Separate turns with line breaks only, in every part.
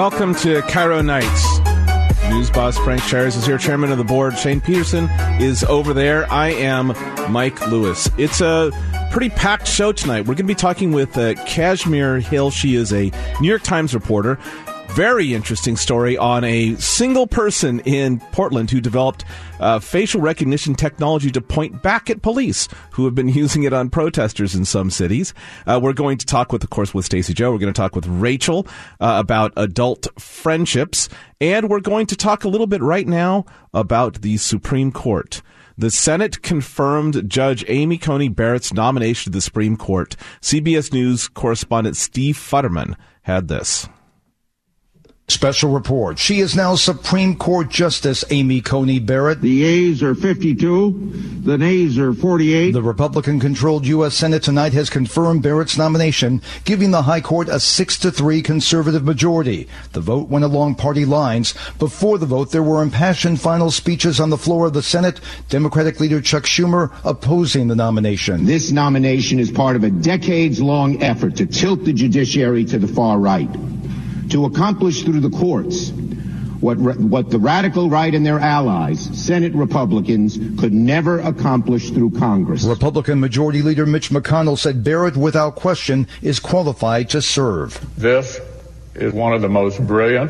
Welcome to Cairo Nights. News boss Frank Shires is here. Chairman of the board Shane Peterson is over there. I am Mike Lewis. It's a pretty packed show tonight. We're going to be talking with Kashmir Hill. She is a New York Times reporter. Very interesting story on a single person in Portland who developed facial recognition technology to point back at police who have been using it on protesters in some cities. We're going to talk with Stacey Joe. We're going to talk with Rachel about adult friendships. And we're going to talk a little bit right now about the Supreme Court. The Senate confirmed Judge Amy Coney Barrett's nomination to the Supreme Court. CBS News correspondent Steve Futterman had this.
Special report. She is now Supreme Court Justice Amy Coney Barrett.
The yeas are 52. The nays are 48.
The Republican-controlled U.S. Senate tonight has confirmed Barrett's nomination, giving the High Court a 6-3 conservative majority. The vote went along party lines. Before the vote, there were impassioned final speeches on the floor of the Senate. Democratic leader Chuck Schumer opposing the nomination.
This nomination is part of a decades-long effort to tilt the judiciary to the far right, to accomplish through the courts what the radical right and their allies, Senate Republicans, could never accomplish through Congress.
Republican Majority Leader Mitch McConnell said Barrett, without question, is qualified to serve.
This is one of the most brilliant,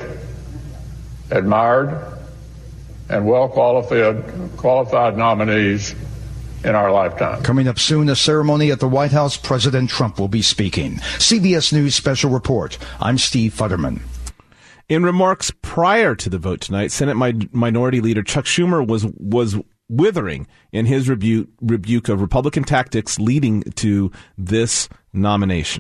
admired, and well-qualified nominees in our lifetime.
Coming up soon, a ceremony at the White House. President Trump will be speaking. CBS News Special Report. I'm Steve Futterman.
In remarks prior to the vote tonight, Senate Minority Leader Chuck Schumer was withering in his rebuke of Republican tactics leading to this nomination.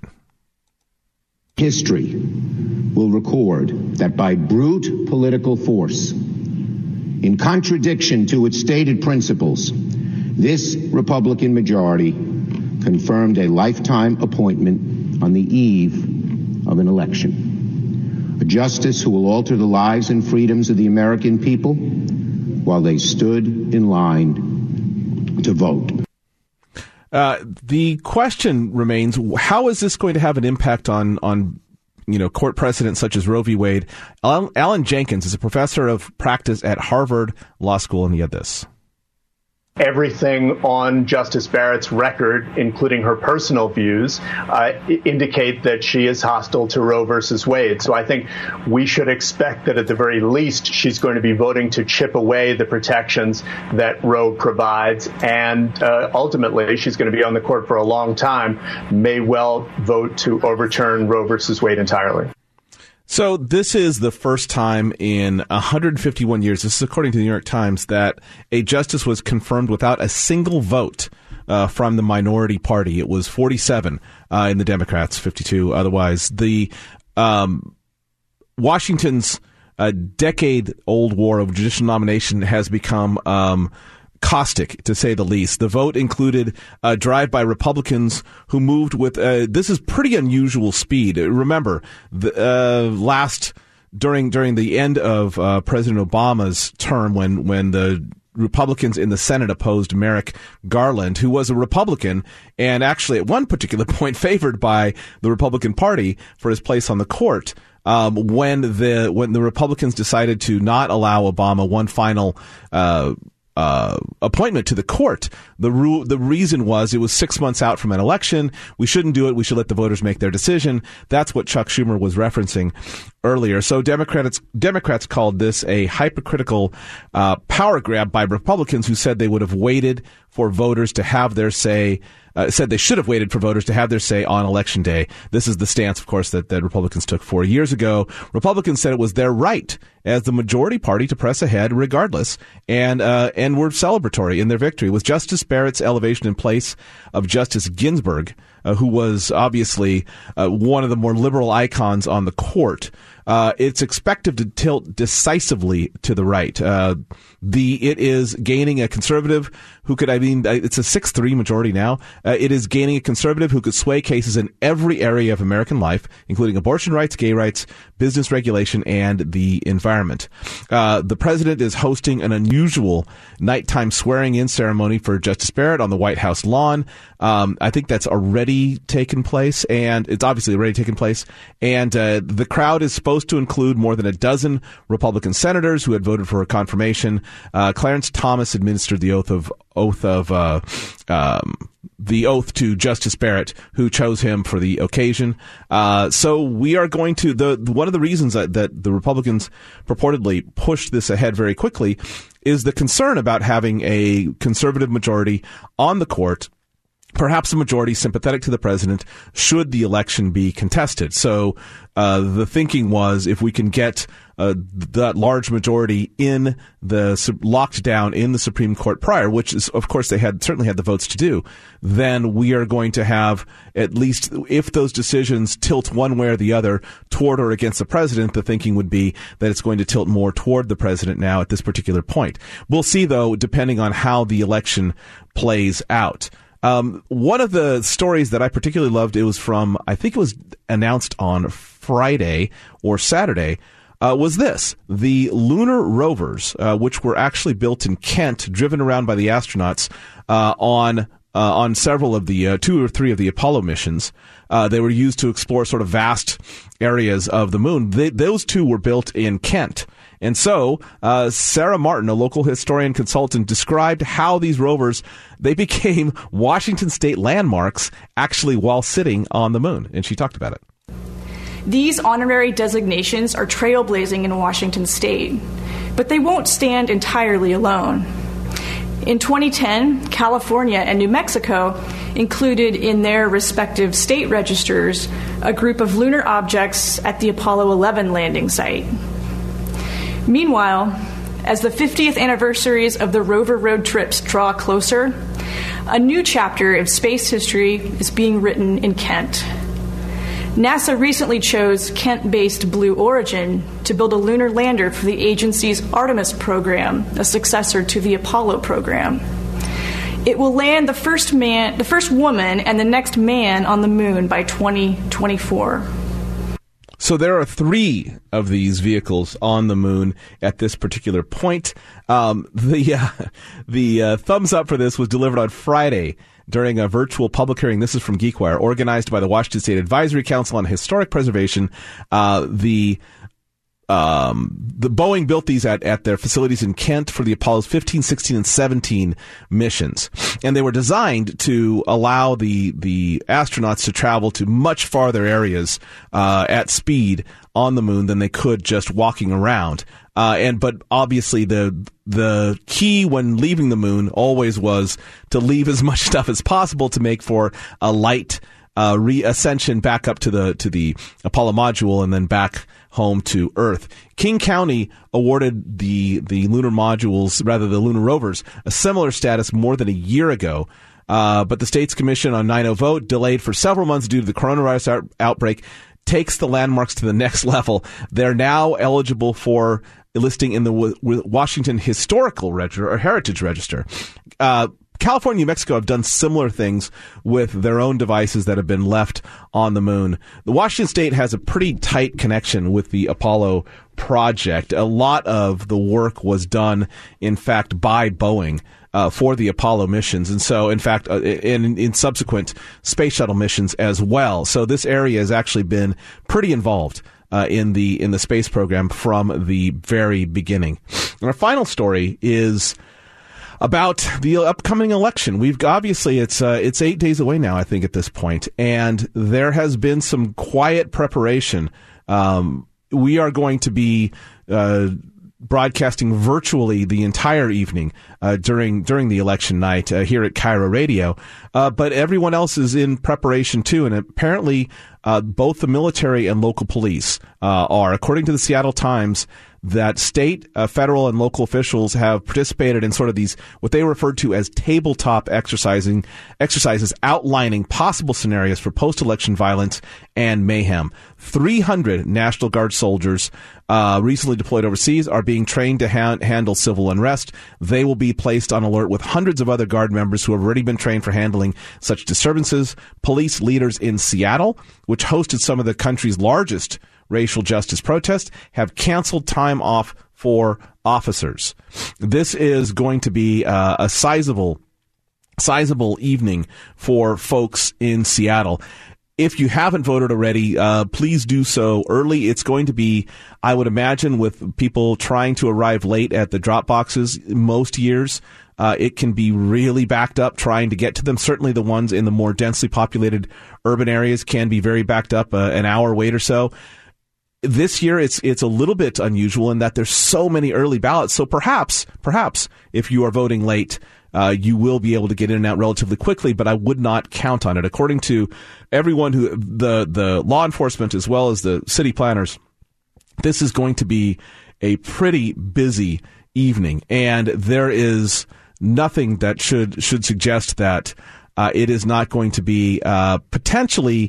History will record that by brute political force, in contradiction to its stated principles, this Republican majority confirmed a lifetime appointment on the eve of an election. A justice who will alter the lives and freedoms of the American people while they stood in line to vote.
The question remains, how is this going to have an impact on court precedents such as Roe v. Wade? Alan Jenkins is a professor of practice at Harvard Law School, and he had this.
Everything on Justice Barrett's record, including her personal views, indicate that she is hostile to Roe versus Wade. So I think we should expect that at the very least, she's going to be voting to chip away the protections that Roe provides. And ultimately, she's going to be on the court for a long time, may well vote to overturn Roe versus Wade entirely.
So this is the first time in 151 years, this is according to the New York Times, that a justice was confirmed without a single vote from the minority party. It was 47 in the Democrats, 52 otherwise. The Washington's decade-old war of judicial nomination has become caustic, to say the least. The vote included a drive by Republicans who moved with this is pretty unusual speed. Remember, during the end of President Obama's term, when the Republicans in the Senate opposed Merrick Garland, who was a Republican and actually at one particular point favored by the Republican Party for his place on the court. When the Republicans decided to not allow Obama one final appointment to the court, the reason was it was 6 months out from an election. We shouldn't do it. We should let the voters make their decision. That's what Chuck Schumer was referencing earlier. So Democrats called this a hypocritical power grab by Republicans who said they would have waited for voters to have their say. Said they should have waited for voters to have their say on Election Day. This is the stance, of course, that Republicans took 4 years ago. Republicans said it was their right as the majority party to press ahead regardless, and were celebratory in their victory. With Justice Barrett's elevation in place of Justice Ginsburg, who was obviously one of the more liberal icons on the court, it's expected to tilt decisively to the right. It is gaining a conservative who could, it's a 6-3 majority now. It is gaining a conservative who could sway cases in every area of American life, including abortion rights, gay rights, business regulation, and the environment. The president is hosting an unusual nighttime swearing-in ceremony for Justice Barrett on the White House lawn. I think that's already taken place, and it's obviously already taken place. And the crowd is supposed supposed to include more than a dozen Republican senators who had voted for her confirmation. Clarence Thomas administered the oath to Justice Barrett, who chose him for the occasion. So we are going to one of the reasons that the Republicans purportedly pushed this ahead very quickly is the concern about having a conservative majority on the court, perhaps a majority sympathetic to the president should the election be contested. So the thinking was, if we can get that large majority in locked down in the Supreme Court prior, which is, of course, they certainly had the votes to do, then we are going to have, at least if those decisions tilt one way or the other toward or against the president, the thinking would be that it's going to tilt more toward the president now at this particular point. We'll see, though, depending on how the election plays out. One of the stories that I particularly loved, it was from, I think it was announced on Friday or Saturday, was this. The lunar rovers, which were actually built in Kent, driven around by the astronauts on several of the 2 or 3 of the Apollo missions. They were used to explore sort of vast areas of the moon. Those 2 were built in Kent. And so Sarah Martin, a local historian consultant, described how these rovers, they became Washington State landmarks actually while sitting on the moon. And she talked about it.
These honorary designations are trailblazing in Washington State, but they won't stand entirely alone. In 2010, California and New Mexico included in their respective state registers a group of lunar objects at the Apollo 11 landing site. Meanwhile, as the 50th anniversaries of the rover road trips draw closer, a new chapter of space history is being written in Kent. NASA recently chose Kent-based Blue Origin to build a lunar lander for the agency's Artemis program, a successor to the Apollo program. It will land the first woman and the next man on the moon by 2024.
So there are 3 of these vehicles on the moon at this particular point. The thumbs up for this was delivered on Friday during a virtual public hearing. This is from GeekWire, organized by the Washington State Advisory Council on Historic Preservation. The Boeing built these at their facilities in Kent for the Apollos 15, 16, and 17 missions. And they were designed to allow the astronauts to travel to much farther areas at speed on the moon than they could just walking around. But obviously the key when leaving the moon always was to leave as much stuff as possible to make for a light reascension back up to the Apollo module and then back home to Earth. King County awarded the lunar modules, rather the lunar rovers, a similar status more than a year ago. But the state's commission on 9-0 vote, delayed for several months due to the coronavirus outbreak, takes the landmarks to the next level. They're now eligible for listing in the Washington Historical Register or Heritage Register. California and New Mexico have done similar things with their own devices that have been left on the moon. The Washington State has a pretty tight connection with the Apollo project. A lot of the work was done, in fact, by Boeing for the Apollo missions. And so, in fact, in subsequent space shuttle missions as well. So this area has actually been pretty involved in the space program from the very beginning. And our final story is about the upcoming election. Obviously it's 8 days away now, I think, at this point, and there has been some quiet preparation. We are going to be broadcasting virtually the entire evening during the election night here at KIRO Radio, but everyone else is in preparation too, and apparently both the military and local police are, according to the Seattle Times, that state, federal, and local officials have participated in sort of these, what they referred to as tabletop exercises outlining possible scenarios for post-election violence and mayhem. 300 National Guard soldiers recently deployed overseas are being trained to handle civil unrest. They will be placed on alert with hundreds of other Guard members who have already been trained for handling such disturbances. Police leaders in Seattle, which hosted some of the country's largest racial justice protests, have canceled time off for officers. This is going to be a sizable evening for folks in Seattle. if you haven't voted already, please do so early. It's going to be, I would imagine, with people trying to arrive late at the drop boxes most years, it can be really backed up trying to get to them. Certainly the ones in the more densely populated urban areas can be very backed up, an hour wait or so. This year, it's a little bit unusual in that there's so many early ballots. So perhaps, if you are voting late, you will be able to get in and out relatively quickly, but I would not count on it. According to everyone the law enforcement as well as the city planners, this is going to be a pretty busy evening, and there is nothing that should suggest that it is not going to be potentially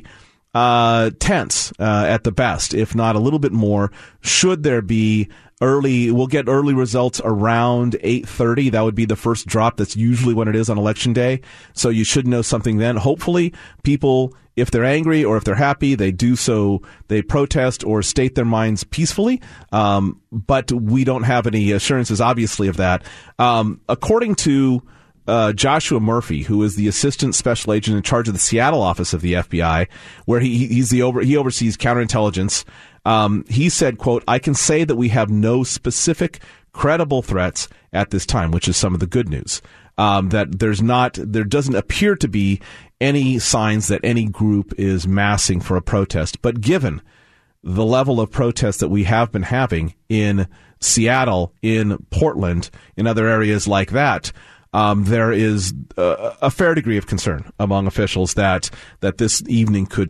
tense at the best, if not a little bit more. Should there be we'll get early results around 8:30. That would be the first drop. That's usually when it is on Election Day. So you should know something then. Hopefully, people, if they're angry or if they're happy, they do so, they protest or state their minds peacefully. But we don't have any assurances, obviously, of that. According to Joshua Murphy, who is the assistant special agent in charge of the Seattle office of the FBI, where he oversees counterintelligence. He said, quote, "I can say that we have no specific credible threats at this time," which is some of the good news. That there doesn't appear to be any signs that any group is massing for a protest. But given the level of protest that we have been having in Seattle, in Portland, in other areas like that, there is a fair degree of concern among officials that this evening could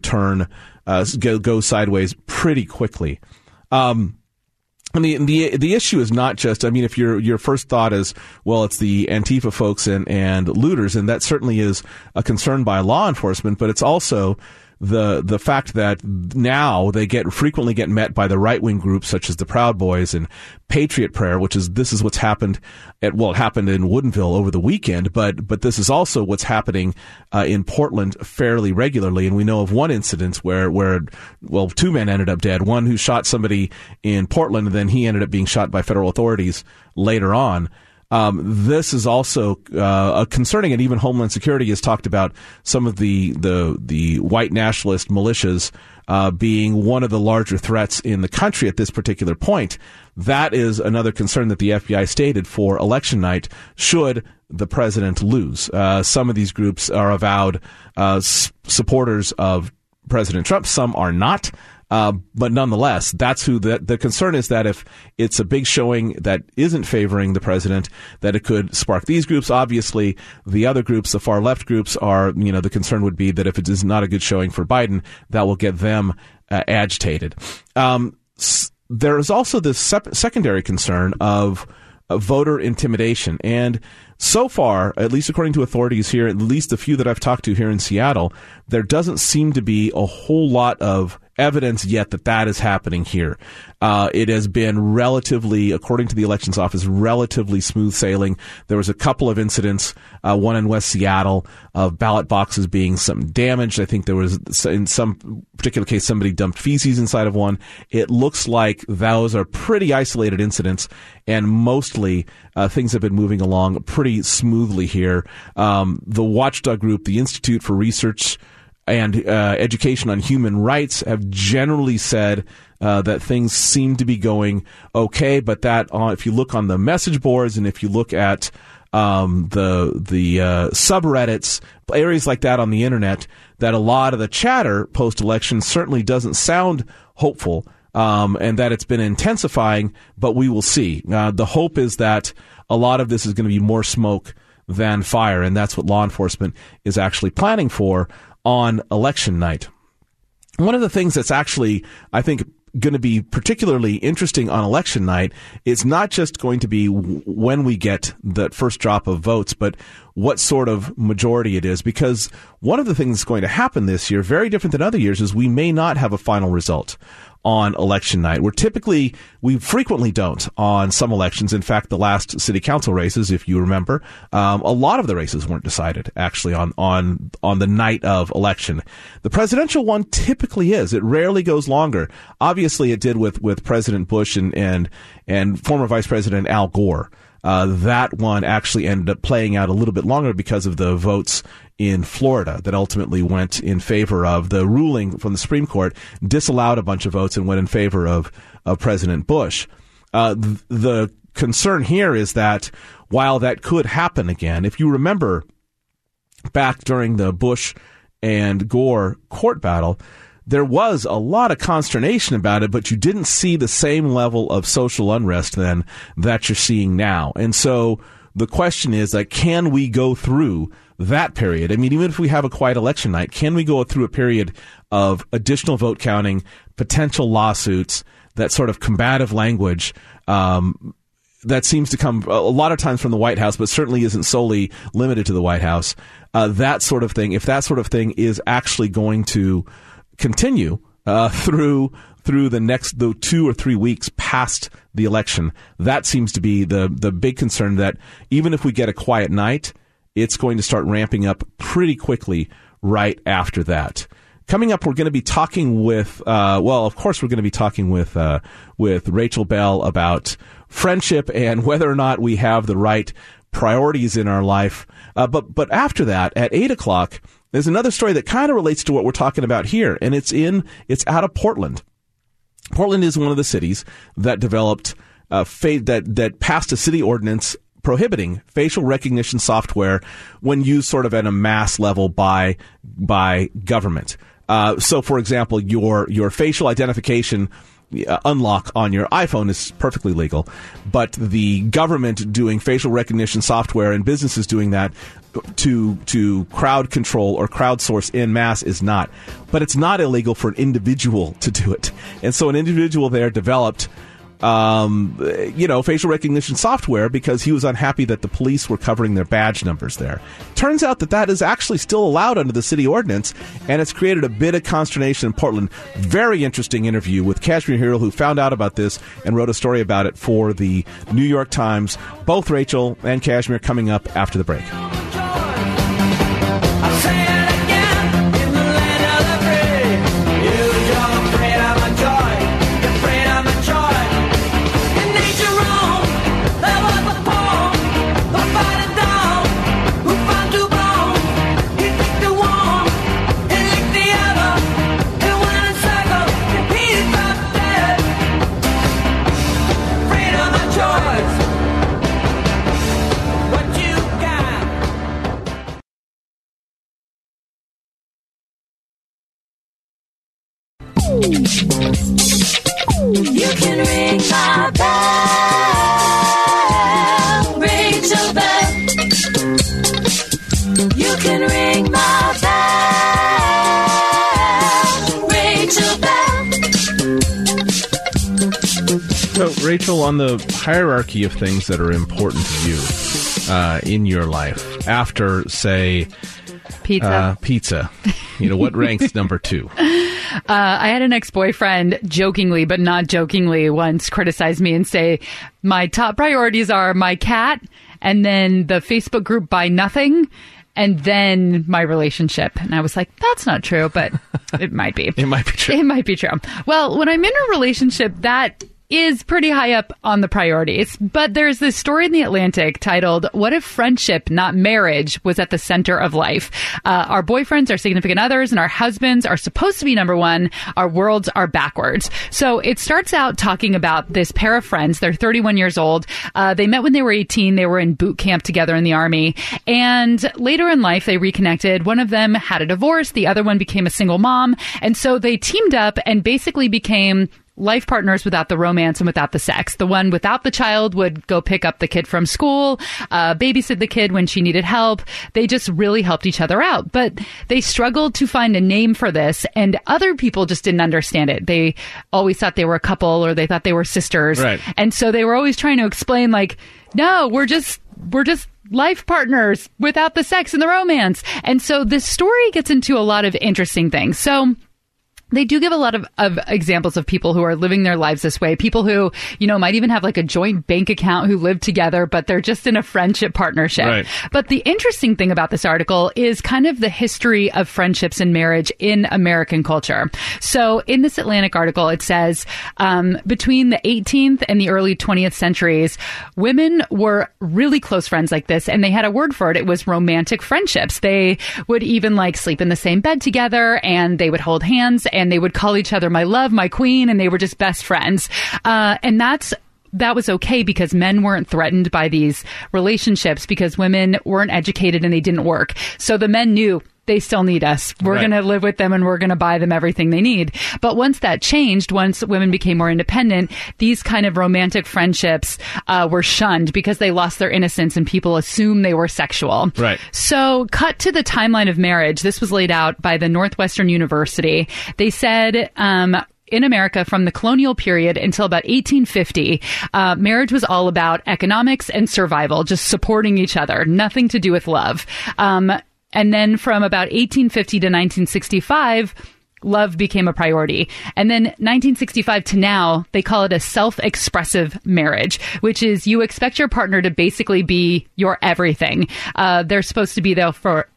go sideways pretty quickly. And the issue is not just, I mean, if your first thought is, well, it's the Antifa folks and looters, and that certainly is a concern by law enforcement, but it's also the fact that now they frequently get met by the right-wing groups such as the Proud Boys and Patriot Prayer, this is what's happened it happened in Woodinville over the weekend, but this is also what's happening in Portland fairly regularly. And we know of one incident where two men ended up dead, one who shot somebody in Portland, and then he ended up being shot by federal authorities later on. This is also concerning, and even Homeland Security has talked about some of the white nationalist militias being one of the larger threats in the country at this particular point. That is another concern that the FBI stated for election night should the president lose. Some of these groups are avowed supporters of President Trump. Some are not. But nonetheless, that's who the concern is, that if it's a big showing that isn't favoring the president, that it could spark these groups. Obviously, the other groups, the far left groups, are, the concern would be that if it is not a good showing for Biden, that will get them agitated. There is also this secondary concern of voter intimidation. And so far, at least according to authorities here, at least the few that I've talked to here in Seattle, there doesn't seem to be a whole lot of evidence yet that is happening here. It has been relatively, according to the elections office, relatively smooth sailing. There was a couple of incidents, one in West Seattle, of ballot boxes being some damaged. I think there was, in some particular case, somebody dumped feces inside of one. It looks like those are pretty isolated incidents, and mostly things have been moving along pretty smoothly here. The watchdog group, the Institute for Research and Education on Human Rights, have generally said that things seem to be going okay, but that if you look on the message boards and if you look at the subreddits, areas like that on the internet, that a lot of the chatter post-election certainly doesn't sound hopeful, and that it's been intensifying, but we will see. The hope is that a lot of this is going to be more smoke than fire, and that's what law enforcement is actually planning for on election night. One of the things that's actually, I think, going to be particularly interesting on election night is not just going to be when we get the first drop of votes, but what sort of majority it is. Because one of the things that's going to happen this year, very different than other years, is we may not have a final result on election night. We frequently don't on some elections. In fact, the last city council races, if you remember, a lot of the races weren't decided actually on the night of election. The presidential one typically is. It rarely goes longer. Obviously, it did with President Bush and former Vice President Al Gore. That one actually ended up playing out a little bit longer because of the votes in Florida that ultimately went in favor of the ruling from the Supreme Court, disallowed a bunch of votes and went in favor of President Bush. The concern here is that while that could happen again, if you remember back during the Bush and Gore court battle, there was a lot of consternation about it, but you didn't see the same level of social unrest then that you're seeing now. And so the question is, like, can we go through that period? I mean, even if we have a quiet election night, can we go through a period of additional vote counting, potential lawsuits, that sort of combative language that seems to come a lot of times from the White House, but certainly isn't solely limited to the White House, that sort of thing, if that sort of thing is actually going to continue through the 2 or 3 weeks past the election, that seems to be the big concern, that even if we get a quiet night, it's going to start ramping up pretty quickly right after that. Coming up, we're going to be talking with, of course, we're going to be talking with Rachel Bell about friendship and whether or not we have the right priorities in our life. But after that, at 8 o'clock, there's another story that kind of relates to what we're talking about here, and it's out of Portland. Portland is one of the cities that developed that passed a city ordinance prohibiting facial recognition software when used sort of at a mass level by government. So, for example, your facial identification unlock on your iPhone is perfectly legal, but the government doing facial recognition software and businesses doing that to crowd control or crowdsource en masse is not. But it's not illegal for an individual to do it. And so an individual there developed facial recognition software because he was unhappy that the police were covering their badge numbers there. Turns out that is actually still allowed under the city ordinance, and it's created a bit of consternation in Portland. Very interesting interview with Kashmir Hiral, who found out about this and wrote a story about it for the New York Times. Both Rachel and Kashmir coming up after the break.
You can ring my bell, Rachel Bell. You can ring my bell, Rachel Bell.
So, Rachel, on the hierarchy of things that are important to you in your life, after, say, pizza, what ranks number 2?
I had an ex-boyfriend jokingly, but not jokingly, once criticized me and say, my top priorities are my cat and then the Facebook group Buy Nothing and then my relationship. And I was like, that's not true, but it might be.
It might be true.
It might be true. Well, when I'm in a relationship, that is pretty high up on the priorities. But there's this story in The Atlantic titled, "What if friendship, not marriage, was at the center of life?" Our boyfriends, our significant others, and our husbands are supposed to be number one. Our worlds are backwards. So it starts out talking about this pair of friends. They're 31 years old. They met when they were 18. They were in boot camp together in the Army. And later in life, they reconnected. One of them had a divorce. The other one became a single mom. And so they teamed up and basically became life partners without the romance and without the sex. The one without the child would go pick up the kid from school, babysit the kid when she needed help. They just really helped each other out. But they struggled to find a name for this, and other people just didn't understand it. They always thought they were a couple, or they thought they were sisters.
Right.
And so they were always trying to explain, like, no, we're just life partners without the sex and the romance. And so this story gets into a lot of interesting things. So they do give a lot of examples of people who are living their lives this way. People who, might even have like a joint bank account, who live together, but they're just in a friendship partnership.
Right.
But the interesting thing about this article is kind of the history of friendships and marriage in American culture. So in this Atlantic article, it says, between the 18th and the early 20th centuries, women were really close friends like this, and they had a word for it. It was romantic friendships. They would even like sleep in the same bed together, and they would hold hands, and they would call each other my love, my queen, and they were just best friends. And that was okay because men weren't threatened by these relationships because women weren't educated and they didn't work. So the men knew they still need us. We're going to live with them and we're going to buy them everything they need. But once that changed, once women became more independent, these kind of romantic friendships were shunned because they lost their innocence and people assumed they were sexual.
Right.
So cut to the timeline of marriage. This was laid out by the Northwestern University. They said, in America, from the colonial period until about 1850, marriage was all about economics and survival, just supporting each other, nothing to do with love. And then from about 1850 to 1965, love became a priority. And then 1965 to now, they call it a self-expressive marriage, which is you expect your partner to basically be your everything. They're supposed to be there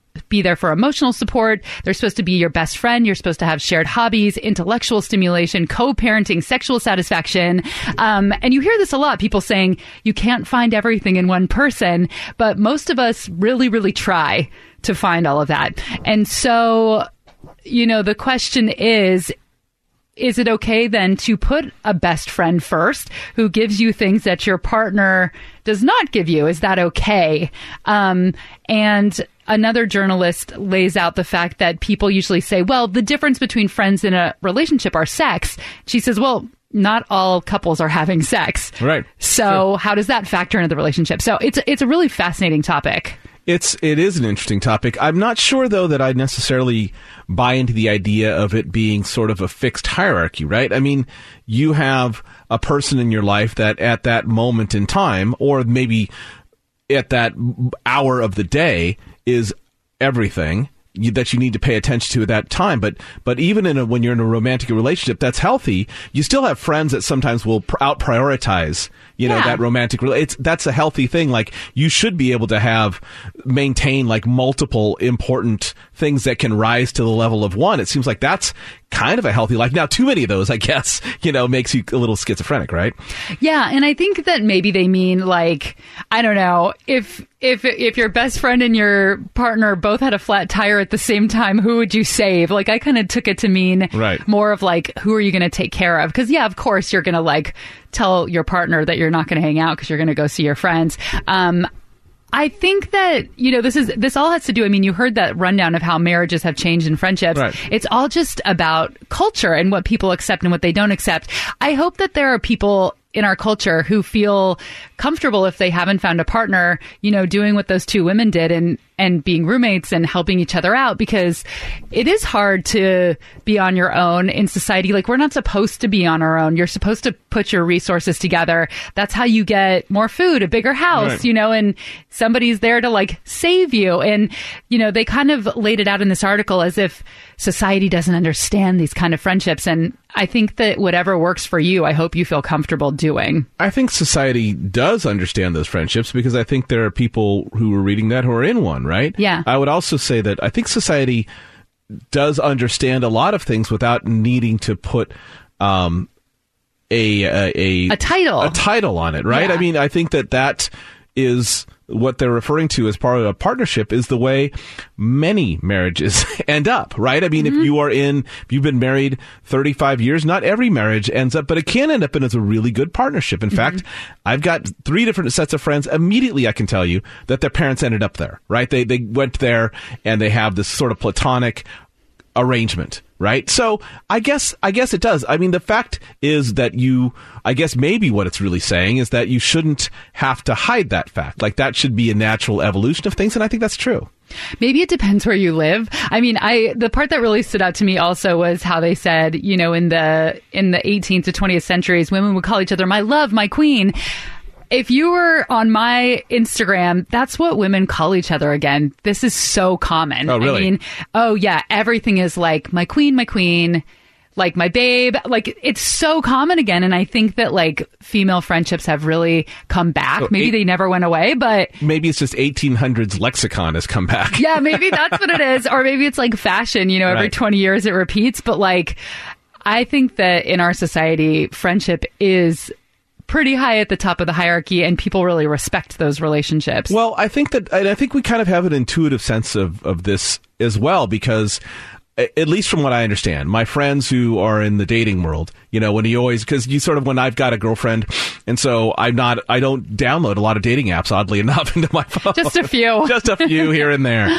for emotional support. They're supposed to be your best friend. You're supposed to have shared hobbies, intellectual stimulation, co-parenting, sexual satisfaction. And you hear this a lot, people saying you can't find everything in one person, but most of us really, really try to find all of that. And so, the question is it okay then to put a best friend first who gives you things that your partner does not give you? Is that okay? And another journalist lays out the fact that people usually say, well, the difference between friends in a relationship are sex. She says, well, not all couples are having sex.
Right.
So how does that factor into the relationship? So it's a really fascinating topic.
It is an interesting topic. I'm not sure, though, that I necessarily buy into the idea of it being sort of a fixed hierarchy, right? I mean, you have a person in your life that at that moment in time, or maybe at that hour of the day, is everything that you need to pay attention to at that time. But even when you're in a romantic relationship that's healthy, you still have friends that sometimes will out prioritize that romantic that's a healthy thing. Like, you should be able to maintain like multiple important things that can rise to the level of one. It seems like that's kind of a healthy life. Now, too many of those, I guess, makes you a little schizophrenic, right?
Yeah, and I think that maybe they mean, like, I don't know, if your best friend and your partner both had a flat tire at the same time, who would you save? Like, I kind of took it to mean more of like, who are you going to take care of? Because of course you're going to like tell your partner that you're not going to hang out because you're going to go see your friends. I think that, this all has to do, you heard that rundown of how marriages have changed in friendships. Right. It's all just about culture and what people accept and what they don't accept. I hope that there are people in our culture who feel comfortable if they haven't found a partner, doing what those two women did and being roommates and helping each other out, because it is hard to be on your own in society. Like, we're not supposed to be on our own. You're supposed to put your resources together. That's how you get more food, a bigger house, and somebody's there to like save you. And, they kind of laid it out in this article as if society doesn't understand these kind of friendships. And I think that whatever works for you, I hope you feel comfortable doing.
I think society does understand those friendships, because I think there are people who are reading that who are in one, right?
Yeah.
I would also say that I think society does understand a lot of things without needing to put a title on it, right?
Yeah.
I think that is what they're referring to as part of a partnership, is the way many marriages end up, right? If you've been married 35 years, not every marriage ends up, but it can end up as a really good partnership. In fact, I've got 3 different sets of friends. Immediately, I can tell you that their parents ended up there, right? They went there and they have this sort of platonic arrangement, right? So I guess it does. The fact is that maybe what it's really saying is that you shouldn't have to hide that fact. Like, that should be a natural evolution of things, and I think that's true.
Maybe it depends where you live. The part that really stood out to me also was how they said, in the 18th to 20th centuries, women would call each other my love, my queen. If you were on my Instagram, that's what women call each other again. This is so common.
Oh, really?
Oh, yeah. Everything is like, my queen, like my babe. Like, it's so common again. And I think that like female friendships have really come back.
So
maybe they never went away, but
maybe it's just 1800s lexicon has come back.
yeah, maybe that's what it is. Or maybe it's like fashion, every
Right.
20 years it repeats. But like, I think that in our society, friendship is pretty high at the top of the hierarchy, and people really respect those relationships.
Well, I think we kind of have an intuitive sense of this as well, because at least from what I understand, my friends who are in the dating world, when I've got a girlfriend, and so I don't download a lot of dating apps, oddly enough, into my phone.
Just a few.
Just a few here and there.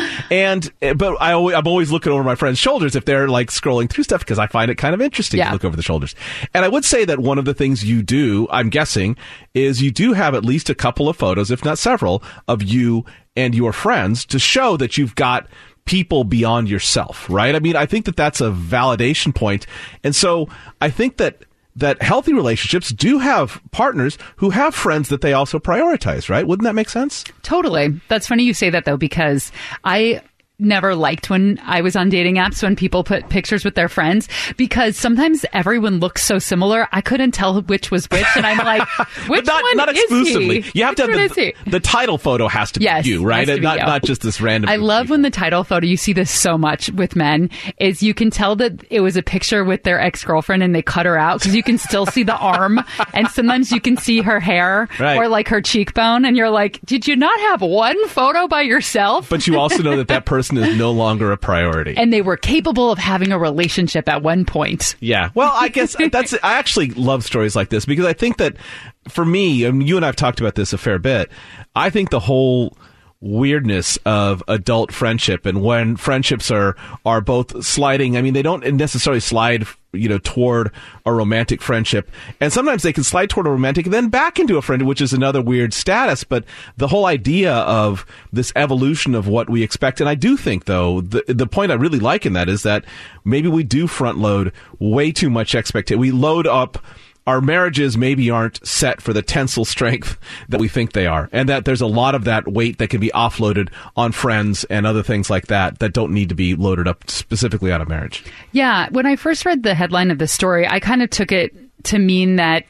But I'm always looking over my friends' shoulders if they're like scrolling through stuff, because I find it kind of interesting to look over the shoulders. And I would say that one of the things you do, I'm guessing, is you do have at least a couple of photos, if not several, of you and your friends to show that you've got people beyond yourself, right? I mean, I think that that's a validation point. And so I think that healthy relationships do have partners who have friends that they also prioritize, right? Wouldn't that make sense?
Totally. That's funny you say that, though, because I never liked when I was on dating apps when people put pictures with their friends, because sometimes everyone looks so similar. I couldn't tell which was which, and I'm like, which one
not
is
exclusively.
he?
You have
Which
to
one
have
is he?
the title photo has to be
Yes,
you, right?
has to be you.
Not just this random.
I love when the title photo, you see this so much with men, is you can tell that it was a picture with their ex-girlfriend and they cut her out, because you can still see the arm, and sometimes you can see her hair or like her cheekbone, and you're like, did you not have one photo by yourself?
But you also know that person is no longer a priority.
And they were capable of having a relationship at one point.
Yeah. Well, I guess I actually love stories like this, because I think that for me, and you and I have talked about this a fair bit, I think the whole weirdness of adult friendship, and when friendships are both sliding, I mean, they don't necessarily slide toward a romantic friendship, and sometimes they can slide toward a romantic and then back into a friend, which is another weird status. But the whole idea of this evolution of what we expect, and I do think, though, the point I really like in that is that maybe we do front load way too much expectation. We load up. Our marriages maybe aren't set for the tensile strength that we think they are, and that there's a lot of that weight that can be offloaded on friends and other things like that don't need to be loaded up specifically on a marriage.
Yeah, when I first read the headline of the story, I kind of took it to mean that,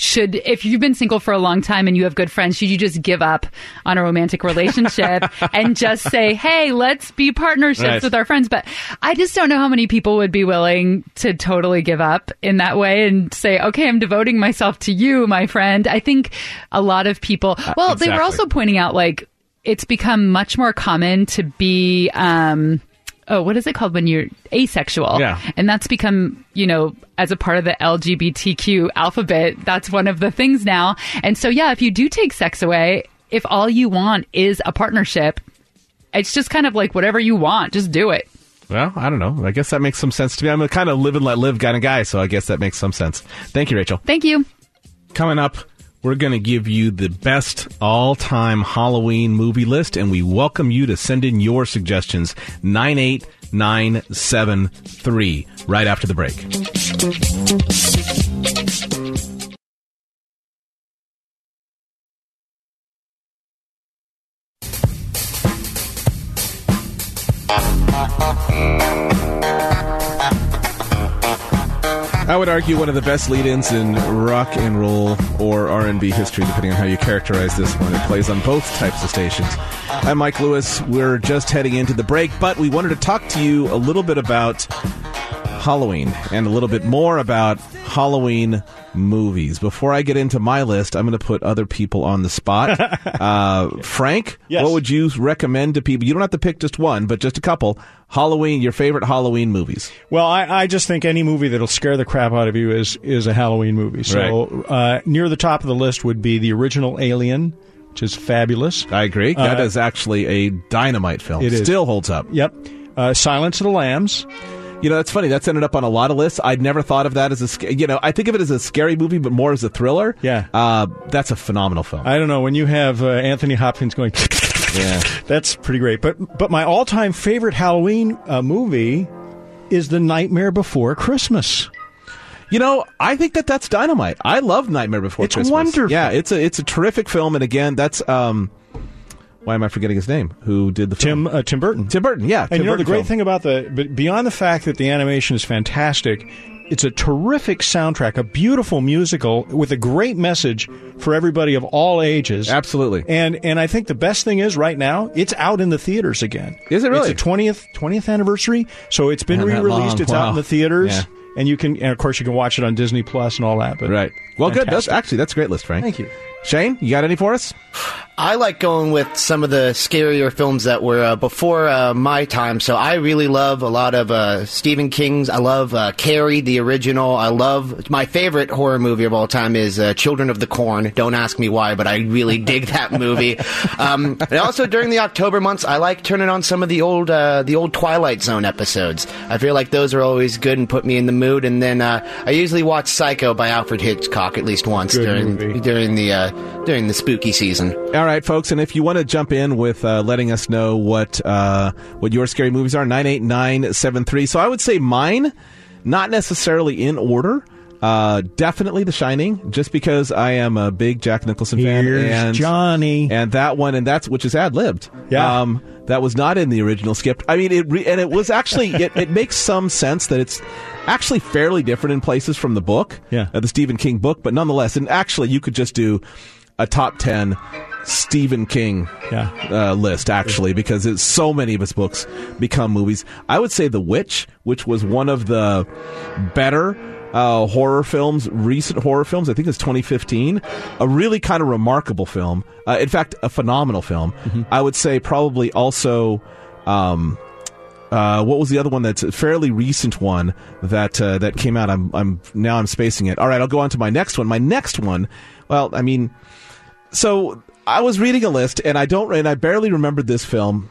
if you've been single for a long time and you have good friends, should you just give up on a romantic relationship and just say, hey, let's be partnerships with our friends? But I just don't know how many people would be willing to totally give up in that way and say, okay, I'm devoting myself to you, my friend. I think a lot of people, They were also pointing out, like, it's become much more common to be, what is it called when you're asexual?
Yeah.
And that's become, as a part of the LGBTQ alphabet, that's one of the things now. And so, yeah, if you do take sex away, if all you want is a partnership, it's just kind of like whatever you want, just do it.
Well, I don't know. I guess that makes some sense to me. I'm a kind of live and let live kind of guy, so I guess that makes some sense. Thank you, Rachel.
Thank you.
Coming up, we're going to give you the best all-time Halloween movie list, and we welcome you to send in your suggestions. 98973, right after the break. I would argue one of the best lead-ins in rock and roll or R&B history, depending on how you characterize this one. It plays on both types of stations. I'm Mike Lewis. We're just heading into the break, but we wanted to talk to you a little bit about Halloween and a little bit more about Halloween movies. Before I get into my list, I'm going to put other people on the spot. Frank,
yes.
What would you recommend to people? You don't have to pick just one, but just a couple. Halloween, your favorite Halloween movies.
Well, I just think any movie that'll scare the crap out of you is a Halloween movie. So near the top of the list would be the original Alien, which is fabulous.
I agree. That is actually a dynamite film.
It
still holds up.
Yep. Silence of the Lambs.
That's funny. That's ended up on a lot of lists. I'd never thought of that as I think of it as a scary movie, but more as a thriller.
Yeah.
That's a phenomenal film.
I don't know. When you have Anthony Hopkins going,
yeah,
that's pretty great. But my all-time favorite Halloween movie is The Nightmare Before Christmas.
I think that's dynamite. I love Nightmare Before Christmas.
It's wonderful.
Yeah, it's a terrific film. And again, that's why am I forgetting his name? Who did the film?
Tim Burton.
Tim Burton, yeah.
And the great thing about beyond the fact that the animation is fantastic, It's a terrific soundtrack, a beautiful musical with a great message for everybody of all ages.
Absolutely.
And I think the best thing is right now, it's out in the theaters again.
Is it really?
It's the 20th anniversary, so it's been
Not that
re-released.
long.
It's
Wow.
out in the theaters.
Yeah.
And of course, you can watch it on Disney Plus and all that. But
Right. Well, good.
fantastic.
That's a great list, Frank.
Thank you.
Shane, you got any for us?
I like going with some of the scarier films that were before my time. So I really love a lot of Stephen King's. I love Carrie, the original. I love my favorite horror movie of all time is Children of the Corn. Don't ask me why, but I really dig that movie. And also during the October months, I like turning on some of the old Twilight Zone episodes. I feel like those are always good and put me in the mood. And then I usually watch Psycho by Alfred Hitchcock at least once during the spooky season.
All right, folks, and if you want to jump in with letting us know what your scary movies are, 98973. So I would say mine, not necessarily in order. Definitely The Shining, just because I am a big Jack Nicholson fan.
Here's Johnny.
And that one, which is ad-libbed.
Yeah.
That was not in the original script. I mean, it was actually, it makes some sense that it's actually fairly different in places from the book, the Stephen King book, but nonetheless, and actually you could just do a top 10 Stephen King list, actually, because so many of his books become movies. I would say The Witch, which was one of the better horror films, recent horror films. I think it's 2015. A really kind of remarkable film. In fact, a phenomenal film. Mm-hmm. I would say probably also... what was the other one that's a fairly recent one that came out? I'm spacing it. All right, I'll go on to my next one. My next one, well, I mean, so I was reading a list and I barely remembered this film,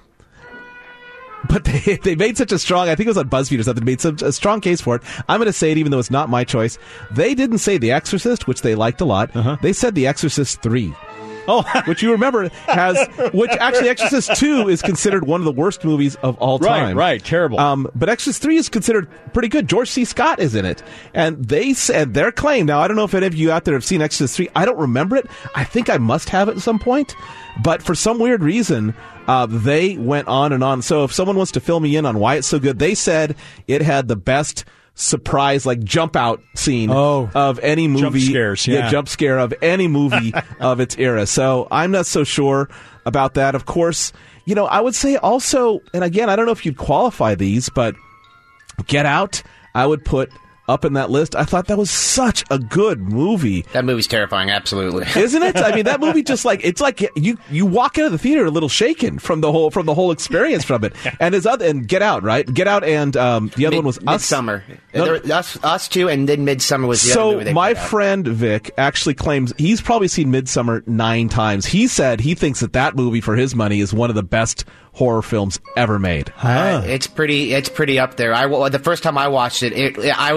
but they made such a strong, I think it was on BuzzFeed or something, made such a strong case for it. I'm going to say it even though it's not my choice. They didn't say The Exorcist, which they liked a lot. Uh-huh. They said The Exorcist 3. Oh, which you remember which actually Exorcist 2 is considered one of the worst movies of all time.
Right, terrible.
But Exorcist 3 is considered pretty good. George C. Scott is in it. And they said their claim, now I don't know if any of you out there have seen Exorcist 3. I don't remember it. I think I must have it at some point. But for some weird reason, they went on and on. So if someone wants to fill me in on why it's so good, they said it had the best surprise, like jump out scene of any movie.
Jump scares, yeah.
Jump scare of any movie of its era. So I'm not so sure about that. Of course, I would say also, and again, I don't know if you'd qualify these, but Get Out, I would put up in that list. I thought that was such a good movie.
That movie's terrifying, absolutely.
Isn't it? I mean, that movie just it's like you walk out of the theater a little shaken from the whole experience from it. And Get Out, right? Get Out, and the other one was Us.
Midsommar. No, Us too, and then Midsommar was the other movie.
So my friend Vic actually claims he's probably seen Midsommar 9 times. He said he thinks that movie, for his money, is one of the best horror films ever made.
It's pretty up there. The first time I watched it,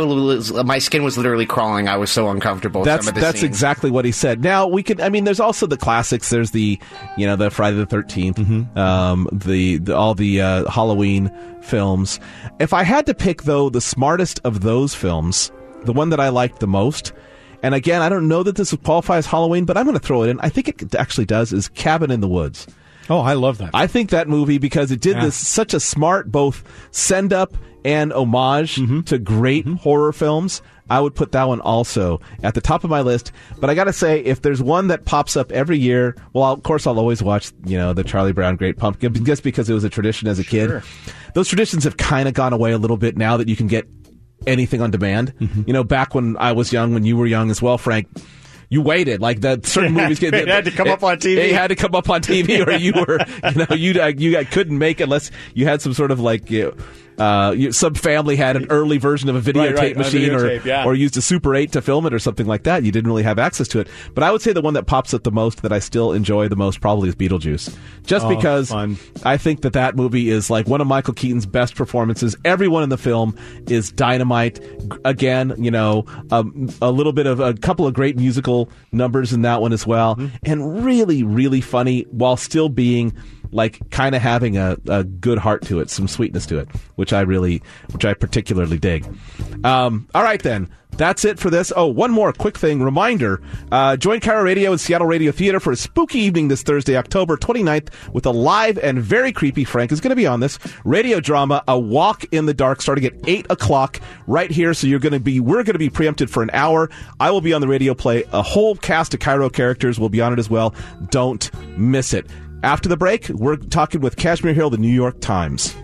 my skin was literally crawling. I was so uncomfortable.
That's exactly what he said. Now there's also the classics. There's the Friday the 13th, mm-hmm. All the Halloween films. If I had to pick though the smartest of those films, the one that I liked the most, and again, I don't know that this would qualify as Halloween, but I'm going to throw it in. I think it actually does, is Cabin in the Woods.
Oh, I love that.
I think that movie, because it did such a smart both send up and homage to great horror films. I would put that one also at the top of my list. But I got to say, if there's one that pops up every year, well, of course I'll always watch, the Charlie Brown Great Pumpkin, just because it was a tradition as a kid. Sure. Those traditions have kind of gone away a little bit now that you can get anything on demand. Mm-hmm. Back when I was young, when you were young as well, Frank, you waited, like that certain movies
it had to come up on TV.
It had to come up on TV, or you were, you couldn't make it unless you had some sort of some family had an early version of a videotape machine, or used a Super 8 to film it or something like that. You didn't really have access to it. But I would say the one that pops up the most, that I still enjoy the most, probably is Beetlejuice. Just because fun. I think that movie is like one of Michael Keaton's best performances. Everyone in the film is dynamite. Again, a little bit of a couple of great musical numbers in that one as well. Mm-hmm. And really, really funny while still being like kind of having a good heart to it, some sweetness to it, which I particularly dig. All right, then. That's it for this. Oh, one more quick thing. Reminder, join KIRO Radio and Seattle Radio Theater for a spooky evening this Thursday, October 29th, with a live and very creepy, Frank is going to be on this, radio drama, A Walk in the Dark, starting at 8 o'clock right here. So we're going to be preempted for an hour. I will be on the radio play. A whole cast of KIRO characters will be on it as well. Don't miss it. After the break, we're talking with Kashmir Hill, the New York Times.